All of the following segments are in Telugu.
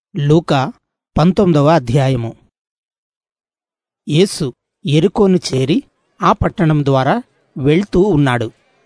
లూకా 19వ అధ్యాయము. యేసు యెరికోను చేరి ఆ పట్టణం ద్వారా వెళ్తూ ఉన్నాడు.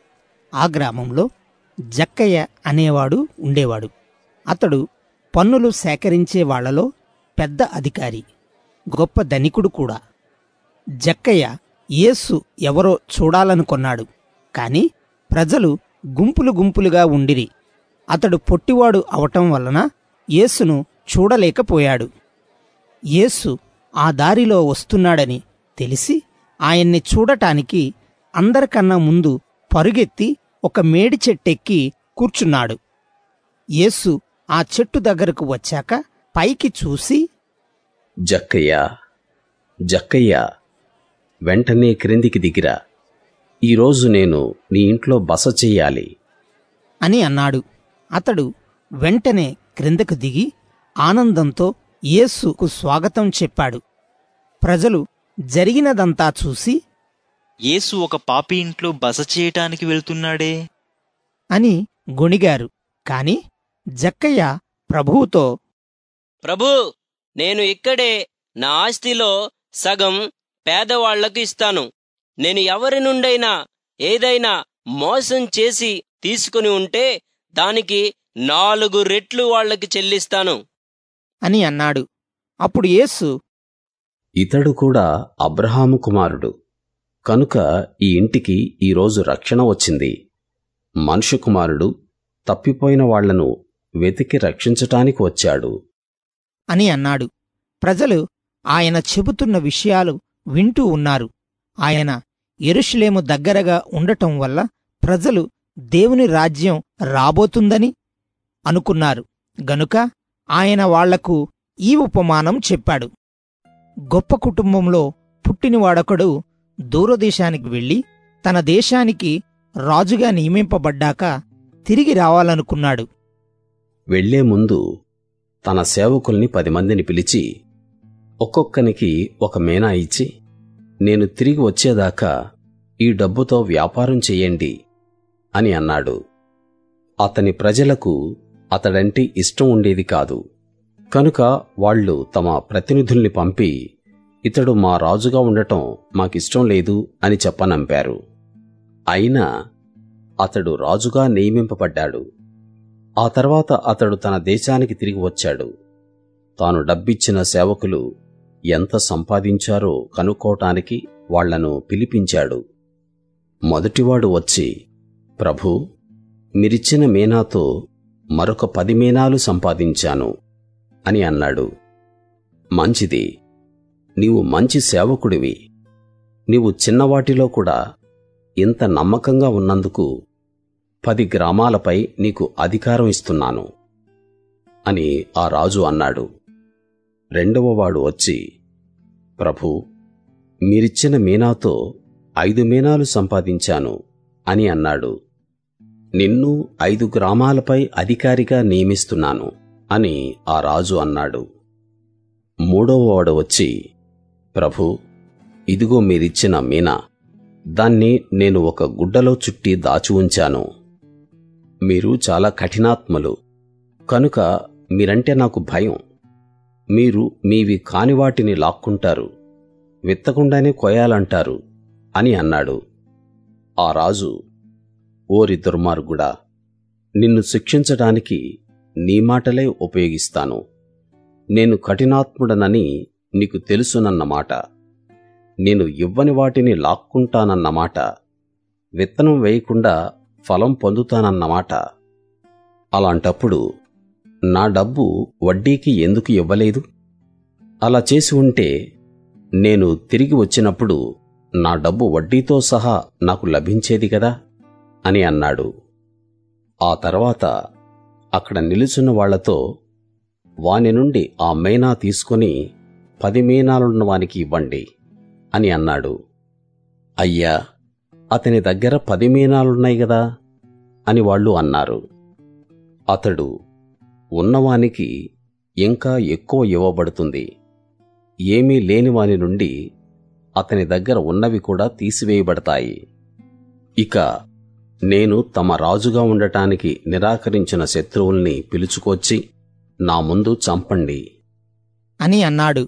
ఆ గ్రామంలో జక్కయ్య అనేవాడు ఉండేవాడు. అతడు పన్నులు సేకరించే వాళ్లలో పెద్ద అధికారి, గొప్ప ధనికుడు కూడా. జక్కయ్య యేసు ఎవరో చూడాలనుకొన్నాడు. కాని ప్రజలు గుంపులు గుంపులుగా ఉండిరి. అతడు పొట్టివాడు అవటం వలన యేసును చూడలేకపోయాడు. యేసు ఆ దారిలో వస్తున్నాడని తెలిసి ఆయన్ని చూడటానికి అందరికన్నా ముందు పరుగెత్తి ఒక మేడి చెట్టెక్కి కూర్చున్నాడు. యేసు ఆ చెట్టు దగ్గరకు వచ్చాక పైకి చూసి, జక్కయ్యా, జక్కయ్యా, వెంటనే క్రిందికి దిగిరా. ఈరోజు నేను నీ ఇంట్లో బస చెయ్యాలి అని అన్నాడు. అతడు వెంటనే క్రిందకు దిగి ఆనందంతో యేసుకు స్వాగతం చెప్పాడు. ప్రజలు జరిగినదంతా చూసి, యేసు ఒక పాపి ఇంట్లో బస చేయటానికి వెళ్తున్నాడే అని గొణిగారు. కాని జక్కయ్య ప్రభువుతో, ప్రభూ, నేను ఇక్కడే నా ఆస్తిలో సగం పేదవాళ్లకు ఇస్తాను. నేను ఎవరి నుండైనా ఏదైనా మోసం చేసి తీసుకుని ఉంటే దానికి 4 రెట్లు వాళ్లకి చెల్లిస్తాను అని అన్నాడు. అప్పుడు యేసు, ఇతడు కూడా అబ్రహాము కుమారుడు, కనుక ఈ ఇంటికి ఈరోజు రక్షణ వచ్చింది. మనుష్య కుమారుడు తప్పిపోయిన వాళ్లను వెతికి రక్షించటానికి వచ్చాడు అని అన్నాడు. ప్రజలు ఆయన చెబుతున్న విషయాలు వింటూ ఉన్నారు. ఆయన యెరూషలేము దగ్గరగా ఉండటం వల్ల ప్రజలు దేవుని రాజ్యం రాబోతుందని అనుకున్నారు. గనుక ఆయన వాళ్లకు ఈ ఉపమానం చెప్పాడు. గొప్ప కుటుంబంలో పుట్టినవాడొకడు దూరదేశానికి వెళ్లి తన దేశానికి రాజుగా నియమింపబడ్డాక తిరిగి రావాలనుకున్నాడు. వెళ్లే ముందు తన సేవకుల్ని 10 మందిని పిలిచి, ఒక్కొక్కనికి ఒక మేనా ఇచ్చి, నేను తిరిగి వచ్చేదాకా ఈ డబ్బుతో వ్యాపారం చెయ్యండి అని అన్నాడు. అతని ప్రజలకు అతడంటే ఇష్టం ఉండేది కాదు. కనుక వాళ్ళు తమ ప్రతినిధుల్ని పంపి, ఇతడు మా రాజుగా ఉండటం మాకిష్టం లేదు అని చెప్పనంపారు. అయినా అతడు రాజుగా నియమింపబడ్డాడు. ఆ తర్వాత అతడు తన దేశానికి తిరిగి వచ్చాడు. తాను డబ్బిచ్చిన సేవకులు ఎంత సంపాదించారో కనుక్కోటానికి వాళ్లను పిలిపించాడు. మొదటివాడు వచ్చి, ప్రభూ, మీరిచ్చిన మేనాతో మరొక 10 మేనాలు సంపాదించాను అని అన్నాడు. మంచిది, నీవు మంచి సేవకుడివి. నీవు చిన్నవాటిలో కూడా ఇంత నమ్మకంగా ఉన్నందుకు 10 గ్రామాలపై నీకు అధికారం ఇస్తున్నాను అని ఆ రాజు అన్నాడు. రెండవవాడు వచ్చి, ప్రభూ, మీరిచ్చిన మేనాతో 5 మేనాలు సంపాదించాను అని అన్నాడు. నిన్ను 5 గ్రామాలపై అధికారిగా నియమిస్తున్నాను అని ఆ రాజు అన్నాడు. మూడవవాడు వచ్చి, ప్రభూ, ఇదిగో మీరిచ్చిన మీనా, దాన్ని నేను ఒక గుడ్డలో చుట్టి దాచి ఉంచాను. మీరు చాలా కఠినాత్ములు, కనుక మీరంటే నాకు భయం. మీరు మీవి కాని వాటిని లాక్కుంటారు, విత్తకుండానే కొయ్యాలంటారు అని అన్నాడు. ఆ రాజు, ఓరి దుర్మార్గుడా, నిన్ను శిక్షించడానికి నీ మాటలే ఉపయోగిస్తాను. నేను కఠినాత్ముడనని నీకు తెలుసునన్నమాట. నేను ఇవ్వని వాటిని లాక్కుంటానన్నమాట. విత్తనం వేయకుండా ఫలం పొందుతానన్నమాట. అలాంటప్పుడు నా డబ్బు వడ్డీకి ఎందుకు ఇవ్వలేదు? అలా చేసి ఉంటే నేను తిరిగి వచ్చినప్పుడు నా డబ్బు వడ్డీతో సహా నాకు లభించేది కదా అని అన్నాడు. ఆ తర్వాత అక్కడ నిలుచున్న వాళ్లతో, వాని నుండి ఆ మేనా తీసుకుని 10 మేనాలున్న వానికి ఇవ్వండి అని అన్నాడు. అయ్యా, అతని దగ్గర 10 మేనాలున్నాయి గదా అని వాళ్ళు అన్నారు. అతడు, ఉన్నవానికి ఇంకా ఎక్కువ ఇవ్వబడుతుంది. ఏమీ లేనివాని నుండి అతని దగ్గర ఉన్నవి కూడా తీసివేయబడతాయి. ఇక నేను తమ రాజుగా ఉండటానికి నిరాకరించిన శత్రువుల్ని పిలుచుకొచ్చి నా ముందు చంపండి అని అన్నాడు.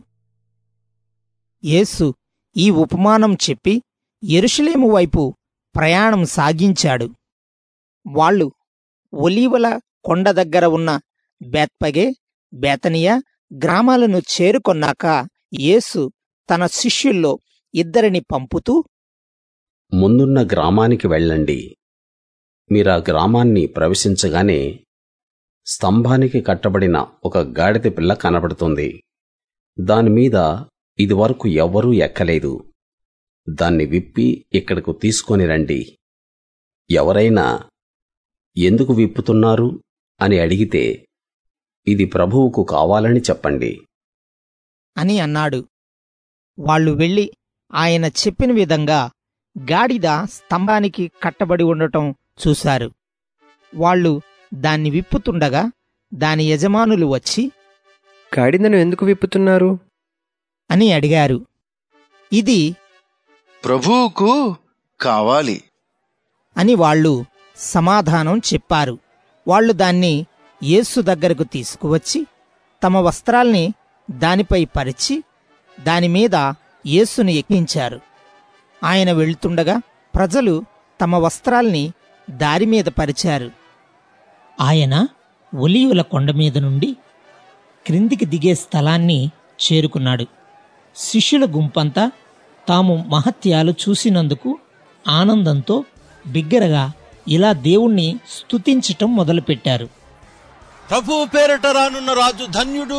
యేసు ఈ ఉపమానం చెప్పి యెరూషలేము వైపు ప్రయాణం సాగించాడు. వాళ్ళు ఒలీవల కొండ దగ్గర ఉన్న బేత్పగే, బేతనియా గ్రామాలను చేరుకొన్నాక యేసు తన శిష్యుల్లో 2 పంపుతూ, ముందున్న గ్రామానికి వెళ్ళండి. మీరా గ్రామాన్ని ప్రవేశించగానే స్తంభానికి కట్టబడిన ఒక గాడిద పిల్ల కనబడుతుంది. దానిమీద ఇదివరకు ఎవ్వరూ ఎక్కలేదు. దాన్ని విప్పి ఇక్కడకు తీసుకొని రండి. ఎవరైనా ఎందుకు విప్పుతున్నారు అని అడిగితే ఇది ప్రభువుకు కావాలని చెప్పండి అని అన్నాడు. వాళ్ళు వెళ్ళి ఆయన చెప్పిన విధంగా గాడిద స్తంభానికి కట్టబడి ఉండటం చూశారు. వాళ్ళు దాన్ని విప్పుతుండగా దాని యజమానులు వచ్చి, గాడిదను ఎందుకు విప్పుతున్నారు అని అడిగారు. ఇది ప్రభువుకు కావాలి అని వాళ్ళు సమాధానం చెప్పారు. వాళ్ళు దాన్ని యేసు దగ్గరకు తీసుకువచ్చి తమ వస్త్రాల్ని దానిపై పరిచి దానిమీద యేసుని ఎక్కించారు. ఆయన వెళ్తుండగా ప్రజలు తమ వస్త్రాల్ని దారిమీద పరిచారు. ఆయన ఒలీవల కొండమీద నుండి క్రిందికి దిగే స్థలాన్ని చేరుకున్నాడు. శిష్యుల గుంపంతా తాము మహత్యాలు చూసినందుకు ఆనందంతో బిగ్గరగా ఇలా దేవుణ్ణి స్తుతించటం మొదలుపెట్టారు. ప్రభువు పేరట రానున్న రాజు ధన్యుడు,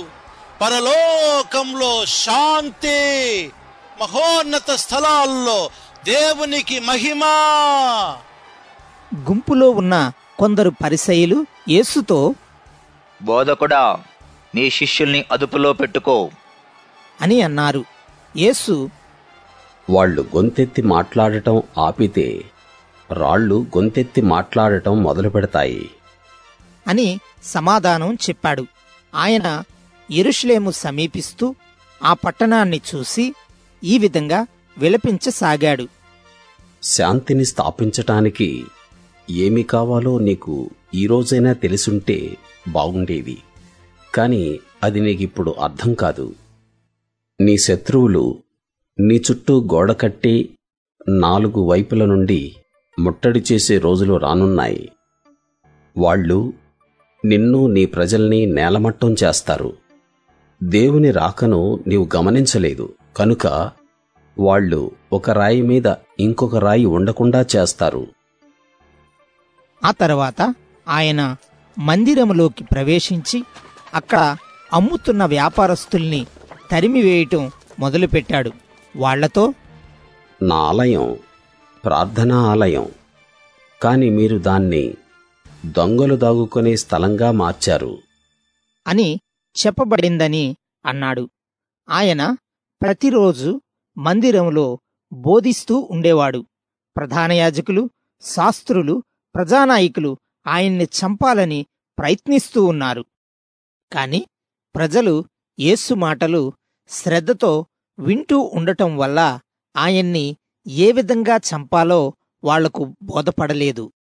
పరలోకంలో శాంతి, మహోన్నత స్థలాల్లో దేవునికి మహిమ. గుంపులో ఉన్న కొందరు పరిసయ్యులు యేసుతో, బోధకుడా, నీ శిష్యుల్ని అదుపులో పెట్టుకో అని అన్నారు. యేసు, వాళ్ళు గొంతెత్తి మాట్లాడటం ఆపితే రాళ్ళు గొంతెత్తి మాట్లాడటం మొదలు పెడతాయి అని సమాధానం చెప్పాడు. ఆయన యెరూషలేము సమీపిస్తూ ఆ పట్టణాన్ని చూసి ఈ విధంగా విలపించసాగాడు. శాంతిని స్థాపించటానికి ఏమి కావాలో నీకు ఈరోజైనా తెలిసుంటే బాగుండేది. కాని అది నీకిప్పుడు అర్థం కాదు. నీ శత్రువులు నీ చుట్టూ గోడ కట్టి 4 వైపుల నుండి ముట్టడి చేసే రోజులు రానున్నాయి. వాళ్ళు నిన్ను, నీ ప్రజల్ని నేలమట్టం చేస్తారు. దేవుని రాకను నీవు గమనించలేదు కనుక వాళ్ళు ఒక రాయి మీద ఇంకొక రాయి ఉండకుండా చేస్తారు. ఆ తర్వాత ఆయన మందిరములోకి ప్రవేశించి అక్కడ అమ్ముతున్న వ్యాపారస్తుల్ని తరిమివేయటం మొదలుపెట్టాడు. వాళ్లతో, నా ఆలయం ప్రార్థనా ఆలయం, కాని మీరు దాన్ని దొంగలు దాగుకునే స్థలంగా మార్చారు అని చెప్పబడిందని అన్నాడు. ఆయన ప్రతిరోజు మందిరంలో బోధిస్తూ ఉండేవాడు. ప్రధాన యాజకులు, శాస్త్రులు, ప్రజానాయకులు ఆయన్ని చంపాలని ప్రయత్నిస్తూ ఉన్నారు. కాని ప్రజలు యేసు మాటలు శ్రద్ధతో వింటూ ఉండటం వల్ల ఆయన్ని ఏ విధంగా చంపాలో వాళ్లకు బోధపడలేదు.